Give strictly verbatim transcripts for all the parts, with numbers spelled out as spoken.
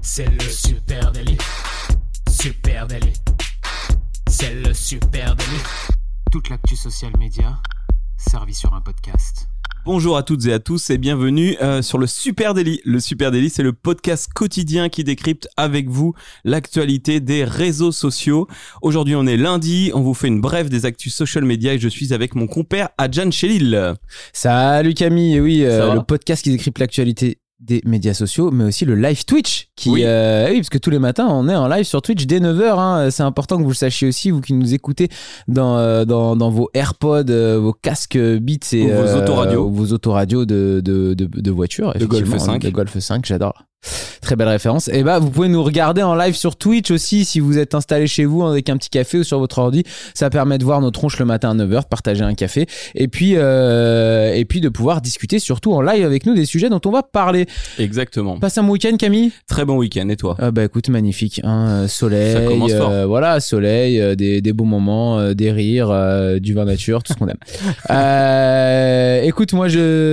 C'est le Super Daily. Super Daily. C'est le Super Daily. Toute l'actu social média servie sur un podcast. Bonjour à toutes et à tous et bienvenue euh, sur le Super Daily. Le Super Daily, c'est le podcast quotidien qui décrypte avec vous l'actualité des réseaux sociaux. Aujourd'hui, on est lundi, on vous fait une brève des actus social media et je suis avec mon compère Adjan Chélil. Salut Camille, et oui, euh, le podcast qui décrypte l'actualité des médias sociaux, mais aussi le live Twitch qui oui. Euh, oui, parce que tous les matins on est en live sur Twitch dès neuf heures, hein. C'est important que vous le sachiez aussi, vous qui nous écoutez dans, euh, dans, dans vos AirPods, euh, vos casques Beats et ou vos euh, autoradios, vos autoradios de, de, de, de voiture, de Golf cinq, de Golf cinq, j'adore. Très belle référence. Et bah, vous pouvez nous regarder en live sur Twitch aussi si vous êtes installé chez vous avec un petit café ou sur votre ordi. Ça permet de voir nos tronches le matin à neuf heures, de partager un café et puis, euh, et puis de pouvoir discuter surtout en live avec nous des sujets dont on va parler. Exactement. Passe un bon week-end, Camille? Très bon week-end, et toi? euh, Bah écoute, magnifique. Hein, soleil, ça commence fort. Euh, voilà, soleil, euh, des, des beaux moments, euh, des rires, euh, du vin nature, tout ce qu'on aime. euh, écoute, moi,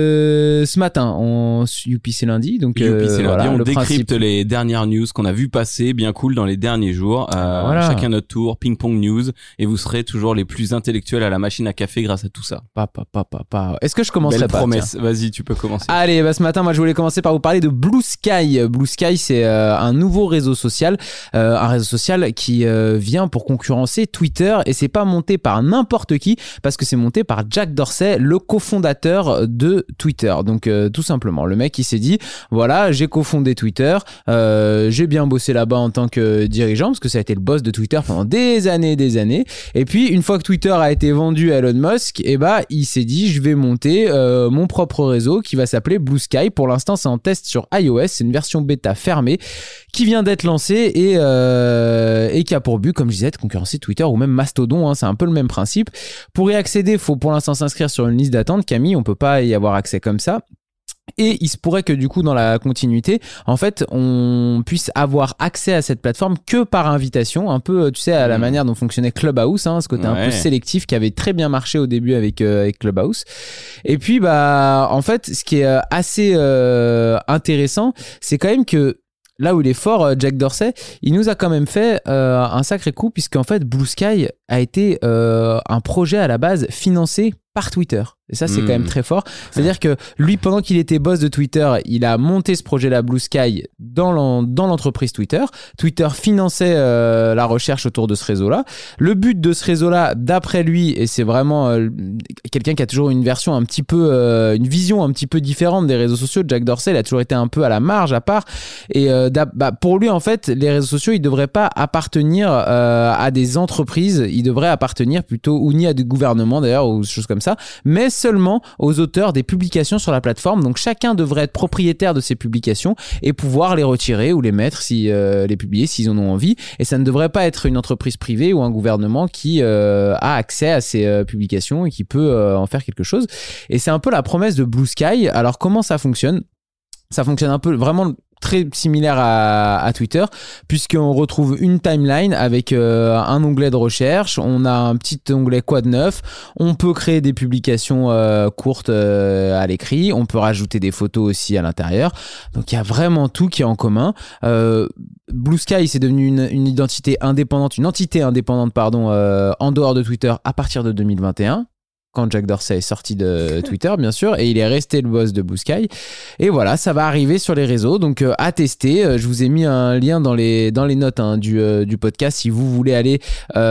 je ce matin, on Youpi, c'est lundi. Donc, Youpi, c'est euh, lundi. voilà, On le décrypte principe. les dernières news qu'on a vu passer bien cool dans les derniers jours. Euh, voilà. Chacun notre tour, ping-pong news, et vous serez toujours les plus intellectuels à la machine à café grâce à tout ça. Pa, pa, pa, pa, pa. Est-ce que je commencerai Belle pas? promesse. Tiens. Vas-y, tu peux commencer. Allez, bah ce matin, moi je voulais commencer par vous parler de Blue Sky. Blue Sky, c'est euh, un nouveau réseau social, euh, un réseau social qui euh, vient pour concurrencer Twitter, et c'est pas monté par n'importe qui, parce que c'est monté par Jack Dorsey, le cofondateur de Twitter. Donc euh, tout simplement, le mec il s'est dit, voilà, j'ai cofondé Twitter, euh, j'ai bien bossé là-bas en tant que dirigeant, parce que ça a été le boss de Twitter pendant des années, des années. Et puis une fois que Twitter a été vendu à Elon Musk, et bah il s'est dit, je vais monter euh, mon propre réseau qui va s'appeler Blue Sky. Pour l'instant, c'est en test sur iOS, c'est une version bêta fermée qui vient d'être lancée et, euh, et qui a pour but, comme je disais, de concurrencer Twitter ou même Mastodon, hein, c'est un peu le même principe. Pour y accéder, il faut pour l'instant s'inscrire sur une liste d'attente. Camille, on peut pas y avoir accès comme ça. Et il se pourrait que du coup dans la continuité, en fait, on puisse avoir accès à cette plateforme que par invitation, un peu, tu sais, à la mmh. manière dont fonctionnait Clubhouse, hein, ce côté ouais. un peu sélectif qui avait très bien marché au début avec, euh, avec Clubhouse. Et puis, bah, en fait, ce qui est assez euh, intéressant, c'est quand même que là où il est fort, Jack Dorsey, il nous a quand même fait euh, un sacré coup, puisqu'en fait, Blue Sky a été euh, un projet à la base financé par Twitter. Et ça, c'est mmh. quand même très fort. C'est-à-dire que lui, pendant qu'il était boss de Twitter, il a monté ce projet-là, Blue Sky, dans, l'en, dans l'entreprise Twitter. Twitter finançait euh, la recherche autour de ce réseau-là. Le but de ce réseau-là, d'après lui, et c'est vraiment euh, quelqu'un qui a toujours une version un petit peu, euh, une vision un petit peu différente des réseaux sociaux. Jack Dorsey, il a toujours été un peu à la marge, à part. Et euh, bah, pour lui, en fait, les réseaux sociaux, ils ne devraient pas appartenir euh, à des entreprises. Ils devraient appartenir plutôt, ou ni à des gouvernements d'ailleurs, ou des choses comme ça, mais seulement aux auteurs des publications sur la plateforme. Donc chacun devrait être propriétaire de ses publications et pouvoir les retirer ou les mettre, si euh, les publier s'ils en ont envie. Et ça ne devrait pas être une entreprise privée ou un gouvernement qui euh, a accès à ces euh, publications et qui peut euh, en faire quelque chose. Et c'est un peu la promesse de Blue Sky. Alors comment ça fonctionne ? Ça fonctionne un peu vraiment très similaire à, à Twitter, puisqu'on retrouve une timeline avec euh, un onglet de recherche, on a un petit onglet quoi de neuf, on peut créer des publications euh, courtes euh, à l'écrit, on peut rajouter des photos aussi à l'intérieur, donc il y a vraiment tout qui est en commun. euh, Blue Sky, c'est devenu une, une identité indépendante, une entité indépendante pardon, euh, en dehors de Twitter à partir de deux mille vingt et un, quand Jack Dorsey est sorti de Twitter, bien sûr, et il est resté le boss de Blue Sky. Et voilà, ça va arriver sur les réseaux, donc euh, à tester. Euh, je vous ai mis un lien dans les, dans les notes hein, du, euh, du podcast si vous voulez aller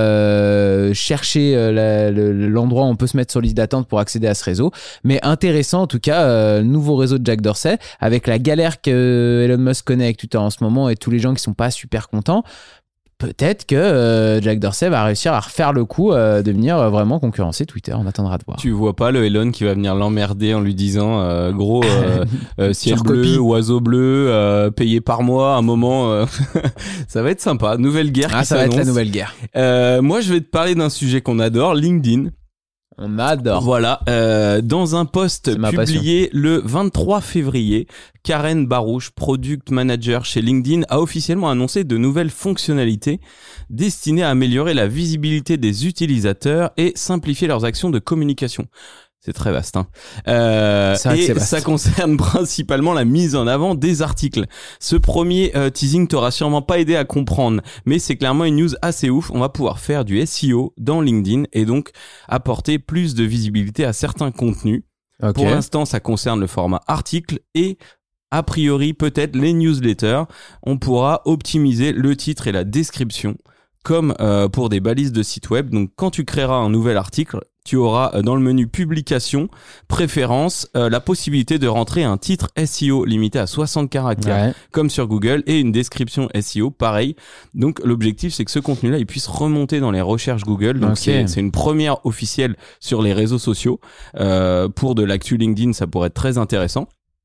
euh, chercher euh, la, le, l'endroit où on peut se mettre sur liste d'attente pour accéder à ce réseau. Mais intéressant en tout cas, euh, nouveau réseau de Jack Dorsey, avec la galère que Elon Musk connaît avec Twitter en ce moment et tous les gens qui sont pas super contents. Peut-être que euh, Jack Dorsey va réussir à refaire le coup euh, de venir euh, vraiment concurrencer Twitter. On attendra de voir. Tu vois pas le Elon qui va venir l'emmerder en lui disant euh, gros euh, euh, ciel bleu, copie. oiseau bleu, euh, payé par mois, un moment. Euh, ça va être sympa. Nouvelle guerre ah, qui ça s'annonce. va être la nouvelle guerre. Euh, moi, je vais te parler d'un sujet qu'on adore, LinkedIn. On adore. Voilà, euh, dans un post publié passion. le vingt-trois février, Karen Barouche, product manager chez LinkedIn, a officiellement annoncé de nouvelles fonctionnalités destinées à améliorer la visibilité des utilisateurs et simplifier leurs actions de communication. C'est très vaste. Hein. Euh, C'est vrai que et c'est vaste. ça concerne principalement la mise en avant des articles. Ce premier euh, teasing t'aura sûrement pas aidé à comprendre, mais c'est clairement une news assez ouf. On va pouvoir faire du S E O dans LinkedIn et donc apporter plus de visibilité à certains contenus. Ok. Pour l'instant, ça concerne le format article et a priori peut-être les newsletters. On pourra optimiser le titre et la description comme euh, pour des balises de site web. Donc quand tu créeras un nouvel article, tu auras euh, dans le menu publication, préférences, euh, la possibilité de rentrer un titre S E O limité à soixante caractères Ouais. comme sur Google et une description S E O pareil. Donc l'objectif c'est que ce contenu-là il puisse remonter dans les recherches Google. Donc Ok. c'est, c'est une première officielle sur les réseaux sociaux. Euh, pour de l'actu LinkedIn, ça pourrait être très intéressant.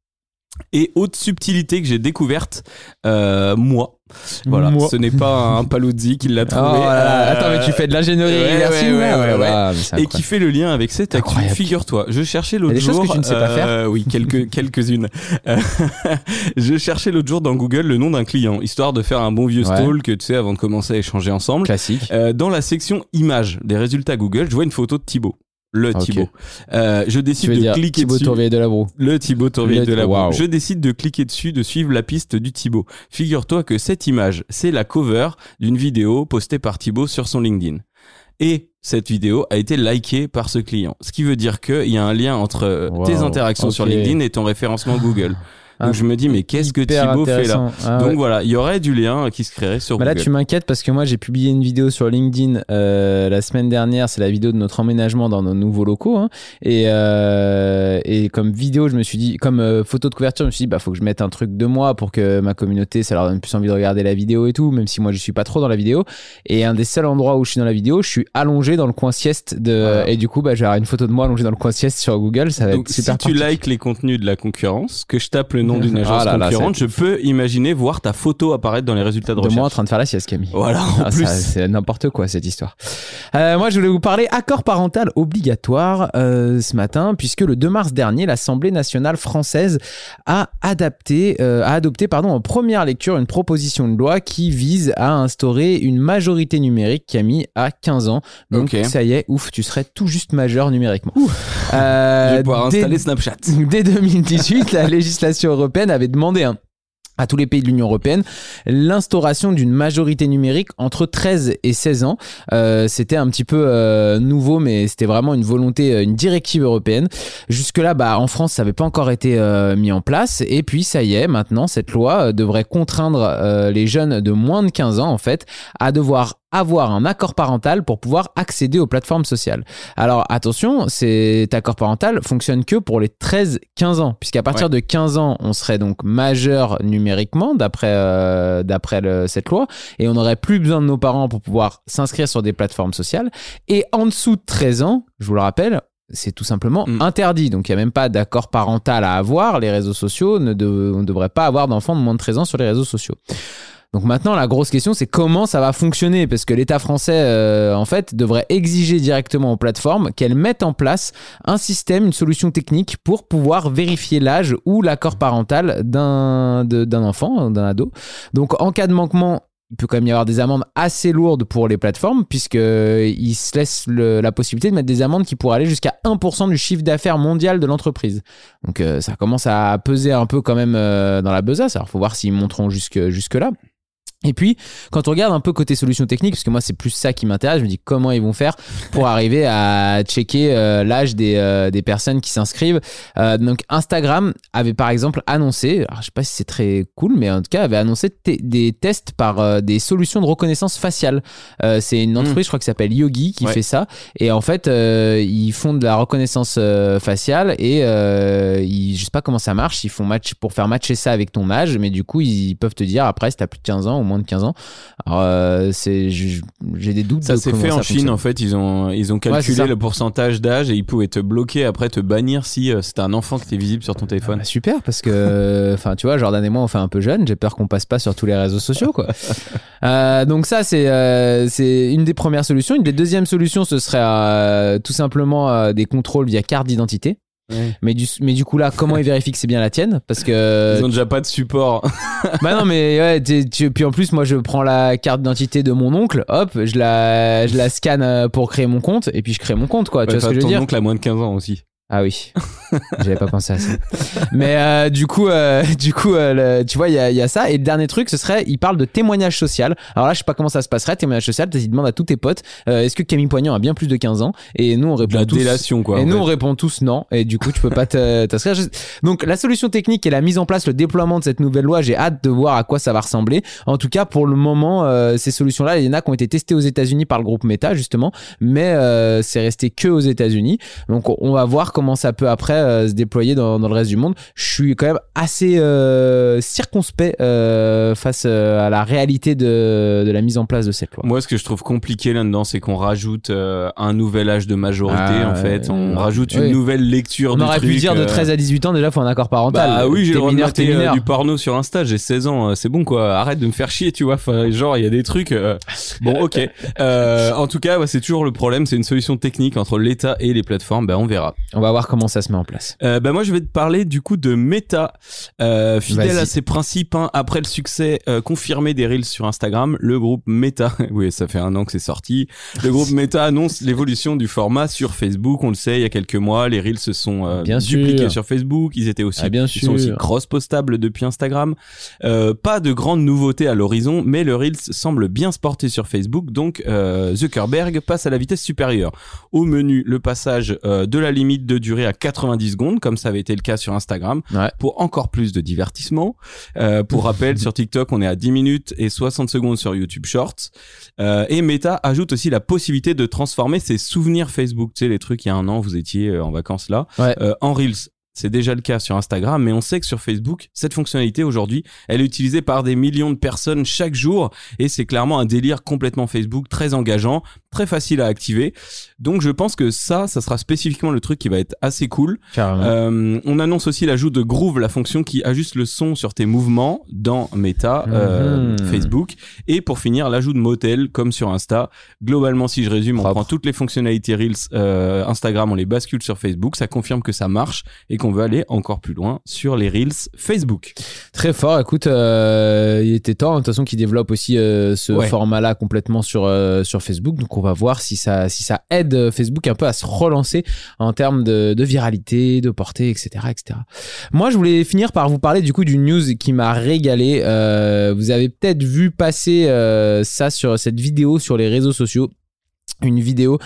Et autre subtilité que j'ai découverte, euh, moi, voilà, Moi. ce n'est pas un Paluzzi qui l'a Oh trouvé. là là, euh, attends, mais tu fais de l'ingénierie ouais, réversible, ouais, ouais, là, ouais, oh là ouais. là, mais c'est Et qui incroyable. fait le lien avec cette actu. Incroyable. Figure-toi, je cherchais l'autre Il y a des jour. choses que tu ne sais pas faire. euh, Oui, quelques, quelques-unes. Euh, je cherchais l'autre jour dans Google le nom d'un client, histoire de faire un bon vieux Ouais. stall que tu sais avant de commencer à échanger ensemble. Classique. Euh, dans la section images des résultats Google, je vois une photo de Thibaut. Le Ok. Thibaut. Euh, je Tu décide veux de dire cliquer Thibaut dessus. Tourvieille de la Broue. Le Thibaut Tourvieille Le- de la Waouh. Broue. Je décide de cliquer dessus, de suivre la piste du Thibaut. Figure-toi que cette image, c'est la cover d'une vidéo postée par Thibaut sur son LinkedIn. Et cette vidéo a été likée par ce client. Ce qui veut dire qu'il y a un lien entre euh, Wow. tes interactions Ok. sur LinkedIn et ton référencement Google. Donc Ah, je me dis, mais qu'est-ce que Hyper Thibaut fait là? intéressant. Ah Donc ouais. voilà, il y aurait du lien qui se créerait sur Bah là, Google. tu m'inquiètes parce que moi, j'ai publié une vidéo sur LinkedIn euh, la semaine dernière. C'est la vidéo de notre emménagement dans nos nouveaux locaux. Hein. Et, euh, et comme vidéo, je me suis dit, comme euh, photo de couverture, je me suis dit, bah, faut que je mette un truc de moi pour que ma communauté, ça leur donne plus envie de regarder la vidéo et tout, même si moi, je suis pas trop dans la vidéo. Et un des seuls endroits où je suis dans la vidéo, je suis allongé dans le coin sieste de. Voilà. Et du coup, bah, j'aurai une photo de moi allongé dans le coin sieste sur Google. Ça va Donc être si super tu pratique. likes les contenus de la concurrence, que je tape le nom d'une agence Ah là là, concurrente, je c'est- peux imaginer voir ta photo apparaître dans les résultats de De recherche. moi en train de faire la sieste, Camille. Voilà, en Ah, plus. ça, c'est n'importe quoi cette histoire. Euh, moi, je voulais vous parler accord parental obligatoire euh, ce matin, puisque le deux mars dernier, l'Assemblée nationale française a adapté, euh, a adopté, pardon, en première lecture une proposition de loi qui vise à instaurer une majorité numérique, Camille, à quinze ans. Donc Ok. ça y est, ouf, tu serais tout juste majeur numériquement. Euh, Je vais pouvoir dès- installer Snapchat. Dès deux mille dix-huit, la législation européenne avait demandé un à tous les pays de l'Union européenne l'instauration d'une majorité numérique entre treize et seize ans. Euh, c'était un petit peu euh, nouveau, mais c'était vraiment une volonté, une directive européenne. Jusque-là, bah, en France, ça n'avait pas encore été euh, mis en place. Et puis, ça y est, maintenant, cette loi euh, devrait contraindre euh, les jeunes de moins de quinze ans, en fait, à devoir avoir un accord parental pour pouvoir accéder aux plateformes sociales. Alors attention, cet accord parental fonctionne que pour les treize quinze ans, puisqu'à partir Ouais. de quinze ans, on serait donc majeur numériquement d'après euh, d'après le- cette loi, et on n'aurait plus besoin de nos parents pour pouvoir s'inscrire sur des plateformes sociales. Et en dessous de treize ans, je vous le rappelle, c'est tout simplement Mm. interdit. Donc, il n'y a même pas d'accord parental à avoir. Les réseaux sociaux, ne de- on ne devrait pas avoir d'enfants de moins de treize ans sur les réseaux sociaux. Donc maintenant, la grosse question, c'est comment ça va fonctionner, parce que l'État français, euh, en fait, devrait exiger directement aux plateformes qu'elles mettent en place un système, une solution technique pour pouvoir vérifier l'âge ou l'accord parental d'un de- d'un enfant, d'un ado. Donc en cas de manquement, il peut quand même y avoir des amendes assez lourdes pour les plateformes, puisqu'ils se laissent le- la possibilité de mettre des amendes qui pourraient aller jusqu'à un pour cent du chiffre d'affaires mondial de l'entreprise. Donc euh, ça commence à peser un peu quand même euh, dans la besace. Alors il faut voir s'ils monteront jusque, jusque-là. Et puis, quand on regarde un peu côté solutions techniques, parce que moi, c'est plus ça qui m'intéresse, je me dis comment ils vont faire pour arriver à checker euh, l'âge des, euh, des personnes qui s'inscrivent. Euh, donc, Instagram avait par exemple annoncé, alors je sais pas si c'est très cool, mais en tout cas, avait annoncé t- des tests par euh, des solutions de reconnaissance faciale. Euh, c'est une entreprise, je crois, qui s'appelle Yogi, qui Ouais. fait ça. Et en fait, euh, ils font de la reconnaissance euh, faciale et euh, ils, je sais pas comment ça marche, ils font match pour faire matcher ça avec ton âge, mais du coup, ils peuvent te dire après si t'as plus de quinze ans ou moins de quinze ans. Alors, euh, c'est, j'ai des doutes. Ça de s'est comment fait ça en Chine fonctionne. en fait, ils ont ils ont Ouais, c'est calculé ça. le pourcentage d'âge et ils pouvaient te bloquer après te bannir si euh, c'était un enfant qui était visible sur ton Ah téléphone. bah super, parce que enfin tu vois, Jordan et moi on fait un peu jeune, j'ai peur qu'on passe pas sur tous les réseaux sociaux quoi. euh, donc ça c'est euh, c'est une des premières solutions. Une des deuxièmes solutions, ce serait euh, tout simplement euh, des contrôles via carte d'identité. Ouais. Mais du, mais du coup là, comment ils vérifient que c'est bien la tienne? Parce que Ils ont déjà pas de support. bah non mais ouais, t'es- tu, puis en plus moi je prends la carte d'identité de mon oncle, hop, je la je la scanne euh, pour créer mon compte et puis je crée mon compte quoi. Tu vois ce que je veux ton dire? oncle a moins de quinze ans aussi. Ah oui, j'avais pas pensé à ça. Mais euh, du coup, euh, du coup, euh, le, tu vois, il y a, y a ça. Et le dernier truc, ce serait, il parle de témoignage social. Alors là, je sais pas comment ça se passerait. Témoignage social, tu demandes à tous tes potes, euh, est-ce que Camille Poignant a bien plus de quinze ans? Et nous, on répond de la tous. délation, quoi. Et nous, fait. on répond tous non. Et du coup, tu peux pas te, t'inscrire. Donc, la solution technique et la mise en place, le déploiement de cette nouvelle loi, j'ai hâte de voir à quoi ça va ressembler. En tout cas, pour le moment, euh, ces solutions-là, il y en a qui ont été testées aux États-Unis par le groupe Meta, justement, mais euh, c'est resté que aux États-Unis. Donc, on va voir comment ça peut après euh, se déployer dans, dans le reste du monde. Je suis quand même assez euh, circonspect euh, face euh, à la réalité de, de la mise en place de cette loi. Moi, ce que je trouve compliqué là-dedans, c'est qu'on rajoute euh, un nouvel âge de majorité, Ah, en fait. euh, On rajoute oui. une nouvelle lecture On du aurait truc. pu dire de euh, treize à dix-huit ans, déjà, il faut un accord parental. Bah oui, j'ai T'es le droit de mineur, t'es mater euh, mineur. du porno sur Insta, j'ai seize ans, euh, c'est bon quoi, arrête de me faire chier, tu vois, enfin, genre il y a des trucs... euh, Bon, ok. Euh, en tout cas, bah, c'est toujours le problème, c'est une solution technique entre l'État et les plateformes, bah on verra. On va voir comment ça se met en place. Euh, bah moi je vais te parler du coup de Meta, euh, fidèle Vas-y. à ses principes, hein, après le succès euh, confirmé des Reels sur Instagram, le groupe Meta, oui ça fait un an que c'est sorti, le groupe Meta annonce l'évolution du format sur Facebook. On le sait, il y a quelques mois, les Reels se sont euh, Bien dupliqués sûr. sur Facebook, ils étaient aussi, Ah, bien ils sont aussi sûr. cross-postables depuis Instagram. Euh, pas de grandes nouveautés à l'horizon, mais le Reels semble bien se porter sur Facebook, donc euh, Zuckerberg passe à la vitesse supérieure. Au menu, le passage euh, de la limite de durée à quatre-vingt-dix secondes, comme ça avait été le cas sur Instagram, Ouais. pour encore plus de divertissement. Euh, pour rappel, sur TikTok, on est à dix minutes et soixante secondes sur YouTube Shorts. Euh, et Meta ajoute aussi la possibilité de transformer ses souvenirs Facebook. Tu sais, les trucs, il y a un an, vous étiez euh, en vacances là, Ouais. euh, en Reels. C'est déjà le cas sur Instagram, mais on sait que sur Facebook, cette fonctionnalité aujourd'hui, elle est utilisée par des millions de personnes chaque jour, et c'est clairement un délire complètement Facebook, très engageant, très facile à activer. Donc je pense que ça, ça sera spécifiquement le truc qui va être assez cool. Carrément. Euh, on annonce aussi l'ajout de Groove, la fonction qui ajuste le son sur tes mouvements dans Meta, euh, Mhm. Facebook. Et pour finir, l'ajout de Motel, comme sur Insta. Globalement, si je résume, on Propre. prend toutes les fonctionnalités Reels euh, Instagram, on les bascule sur Facebook. Ça confirme que ça marche et qu'on veut aller encore plus loin sur les Reels Facebook. Très fort. Écoute, euh, il était temps, de toute façon, qu'ils développent aussi euh, ce Ouais. format-là complètement sur, euh, sur Facebook. Donc, on va voir si ça, si ça aide Facebook un peu à se relancer en termes de, de viralité, de portée, et cetera, et cetera. Moi, je voulais finir par vous parler du coup d'une news qui m'a régalé. Euh, vous avez peut-être vu passer euh, ça sur cette vidéo sur les réseaux sociaux. Une vidéo,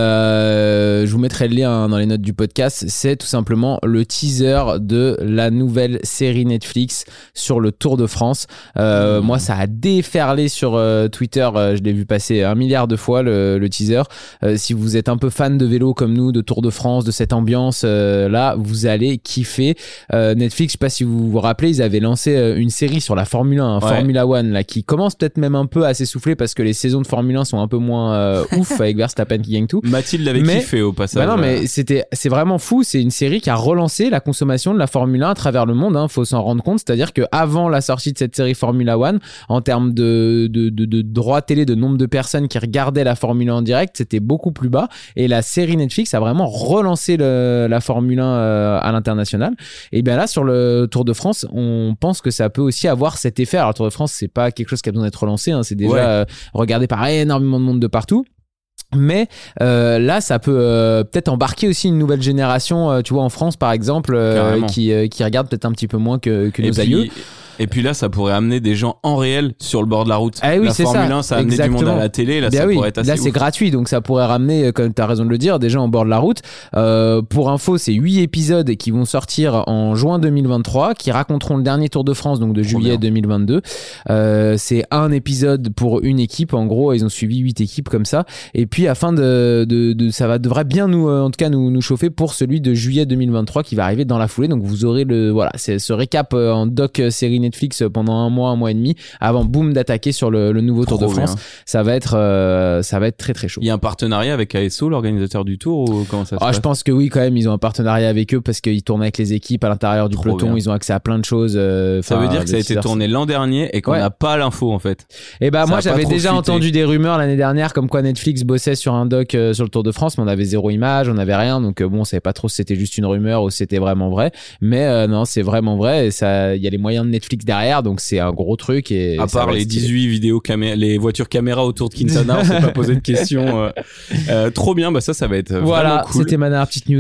euh, je vous mettrai le lien dans les notes du podcast, c'est tout simplement le teaser de la nouvelle série Netflix sur le Tour de France. Euh, mmh. Moi, ça a déferlé sur euh, Twitter, euh, je l'ai vu passer un milliard de fois le, le teaser. Euh, si vous êtes un peu fan de vélo comme nous, de Tour de France, de cette ambiance euh, là, vous allez kiffer. Euh, Netflix, je sais pas si vous vous rappelez, ils avaient lancé euh, une série sur la Formule un, ouais. Formula One, là, qui commence peut-être même un peu à s'essouffler parce que les saisons de Formule un sont un peu moins euh, ouf. Avec Verstappen qui gagne tout. Mathilde l'avait mais, kiffé au passage. Bah non, mais c'était, c'est vraiment fou. C'est une série qui a relancé la consommation de la Formule un à travers le monde. Hein, faut s'en rendre compte. C'est-à-dire que avant la sortie de cette série Formula One, en termes de, de, de, de droits télé, de nombre de personnes qui regardaient la Formule un en direct, c'était beaucoup plus bas. Et la série Netflix a vraiment relancé le, la Formule un euh, à l'international. Et bien là, sur le Tour de France, on pense que ça peut aussi avoir cet effet. Alors, le Tour de France, c'est pas quelque chose qui a besoin d'être relancé. Hein, c'est déjà ouais. euh, regardé par énormément de monde de partout. Mais euh, là, ça peut euh, peut-être embarquer aussi une nouvelle génération, euh, tu vois, en France par exemple, euh, qui, euh, qui regarde peut-être un petit peu moins que, que nos puis, aïeux. Et puis là, ça pourrait amener des gens en réel sur le bord de la route. Ah oui, la c'est Formule ça. un, ça a amené Exactement. du monde à la télé. Là, Bien ça oui. pourrait être assez Là, c'est ouf. gratuit, donc ça pourrait ramener, comme tu as raison de le dire, des gens en bord de la route. Euh, pour info, c'est huit épisodes qui vont sortir en juin deux mille vingt-trois, qui raconteront le dernier Tour de France, donc de Trop juillet bien. deux mille vingt-deux. Euh, c'est un épisode pour une équipe. En gros, ils ont suivi huit équipes comme ça. Et puis, afin de, de, de ça va devrait bien nous, en tout cas, nous, nous chauffer pour celui de juillet deux mille vingt-trois qui va arriver dans la foulée. Donc, vous aurez le, voilà, c'est ce récap en doc série Netflix pendant un mois, un mois et demi. Avant boum d'attaquer sur le, le nouveau Tour Trop de France. bien. Ça va être euh, ça va être très très chaud. Il y a un partenariat avec A S O, l'organisateur du Tour, ou comment ça se ah, passe? Je pense que oui, quand même, ils ont un partenariat avec eux parce qu'ils tournent avec les équipes à l'intérieur du Trop peloton, bien. ils ont accès à plein de choses. Euh, Ça veut dire que ça a été tourné l'an dernier et qu'on n'a ouais. pas l'info en fait. Et bah ça moi j'avais déjà fuité. entendu des rumeurs l'année dernière comme quoi Netflix bossait sur un doc euh, sur le Tour de France, mais on avait zéro image, on avait rien, donc euh, bon, on savait pas trop si c'était juste une rumeur ou si c'était vraiment vrai. Mais euh, non, c'est vraiment vrai et ça, il y a les moyens de Netflix derrière, donc c'est un gros truc. Et à part les dix-huit vidéos caméra, les voitures caméra autour de Quintana, on s'est pas posé de questions. Euh, euh, trop bien, bah ça, ça va être voilà, vraiment cool. c'était ma dernière petite news.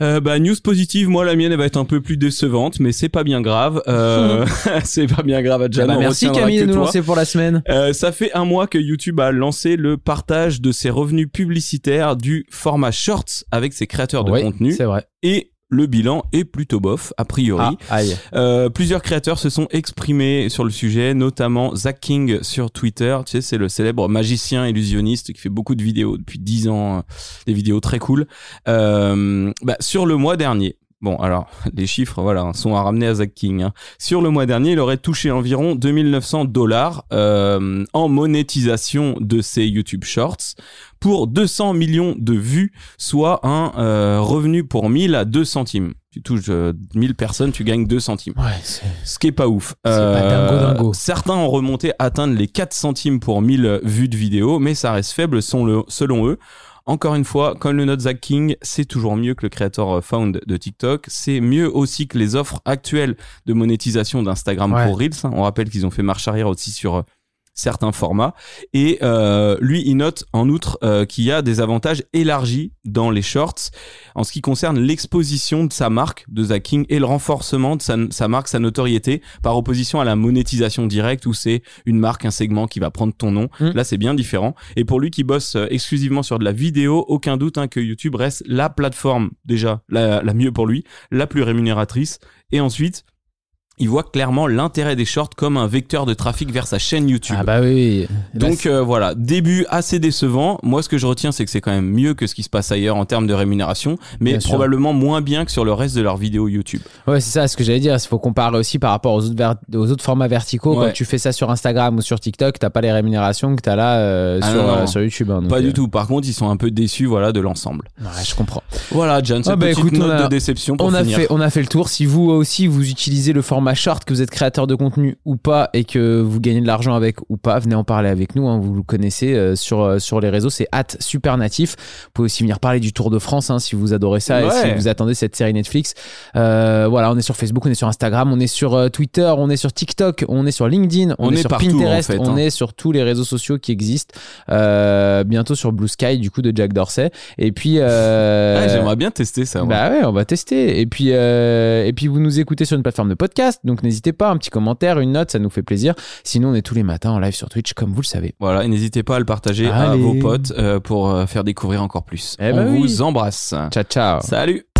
Euh, bah news positive, moi la mienne elle va être un peu plus décevante, mais c'est pas bien grave. Euh, c'est pas bien grave. Adjan, bah, on merci retiendra Camille que de nous toi. lancer pour la semaine. Euh, ça fait un mois que YouTube a lancé le partage de ses revenus publicitaires du format Shorts avec ses créateurs de Oui, contenu. c'est vrai. Et le bilan est plutôt bof, a priori. Ah, aïe. Euh, plusieurs créateurs se sont exprimés sur le sujet, notamment Zach King sur Twitter. Tu sais, c'est le célèbre magicien illusionniste qui fait beaucoup de vidéos depuis dix ans, euh, des vidéos très cool. Euh, bah, sur le mois dernier, bon, alors, les chiffres, voilà, sont à ramener à Zach King. Hein. Sur le mois dernier, il aurait touché environ deux mille neuf cents dollars euh, en monétisation de ses YouTube Shorts pour deux cents millions de vues, soit un euh, revenu pour mille à deux centimes. Tu touches euh, mille personnes, tu gagnes deux centimes. Ouais, c'est... Ce qui est pas ouf. C'est pas dingo dingo. Certains ont remonté atteindre les quatre centimes pour mille vues de vidéo, mais ça reste faible selon, selon eux. Encore une fois, comme le note Zach King, c'est toujours mieux que le créateur found de TikTok. C'est mieux aussi que les offres actuelles de monétisation d'Instagram ouais. pour Reels. On rappelle qu'ils ont fait marche arrière aussi sur certains formats. Et euh, lui, il note en outre euh, qu'il y a des avantages élargis dans les shorts en ce qui concerne l'exposition de sa marque, de Zach King, et le renforcement de sa, sa marque, sa notoriété, par opposition à la monétisation directe où c'est une marque, un segment qui va prendre ton nom. Mmh. Là, c'est bien différent. Et pour lui qui bosse exclusivement sur de la vidéo, aucun doute hein, que YouTube reste la plateforme, déjà, la, la mieux pour lui, la plus rémunératrice. Et ensuite, il voit clairement l'intérêt des shorts comme un vecteur de trafic vers sa chaîne YouTube. Ah bah oui. Donc euh, voilà, début assez décevant. Moi, ce que je retiens, c'est que c'est quand même mieux que ce qui se passe ailleurs en termes de rémunération, mais bien probablement sûr. Moins bien que sur le reste de leurs vidéos YouTube. Ouais, c'est ça ce que j'allais dire. Il faut comparer aussi par rapport aux autres, ver- aux autres formats verticaux. Ouais. Quand tu fais ça sur Instagram ou sur TikTok, t'as pas les rémunérations que t'as là euh, ah sur, non, non. Euh, sur YouTube. Hein, donc, pas euh... du tout. Par contre, ils sont un peu déçus voilà, de l'ensemble. Ouais, je comprends. Voilà, John, cette ah bah, petite écoute, note a, de déception pour on finir. A fait, on a fait le tour. Si vous aussi, vous utilisez le format short, que vous êtes créateur de contenu ou pas et que vous gagnez de l'argent avec ou pas, venez en parler avec nous. Hein, vous le connaissez euh, sur, euh, sur les réseaux, c'est arobase supernatif. Vous pouvez aussi venir parler du Tour de France hein, si vous adorez ça ouais. et si vous attendez cette série Netflix. Euh, voilà, on est sur Facebook, on est sur Instagram, on est sur euh, Twitter, on est sur TikTok, on est sur LinkedIn, on, on est, est sur partout, Pinterest, en fait, on hein. est sur tous les réseaux sociaux qui existent. Euh, bientôt sur Blue Sky, du coup, de Jack Dorsey. Et puis... Euh, ouais, j'aimerais bien tester ça. Bah ouais, on va tester. Et puis, euh, et puis vous nous écoutez sur une plateforme de podcast, donc n'hésitez pas, un petit commentaire, une note, ça nous fait plaisir. Sinon, on est tous les matins en live sur Twitch, comme vous le savez. Voilà, et n'hésitez pas à le partager Allez. à vos potes euh, pour euh, faire découvrir encore plus. Eh on ben vous oui. embrasse. Ciao, ciao. Salut.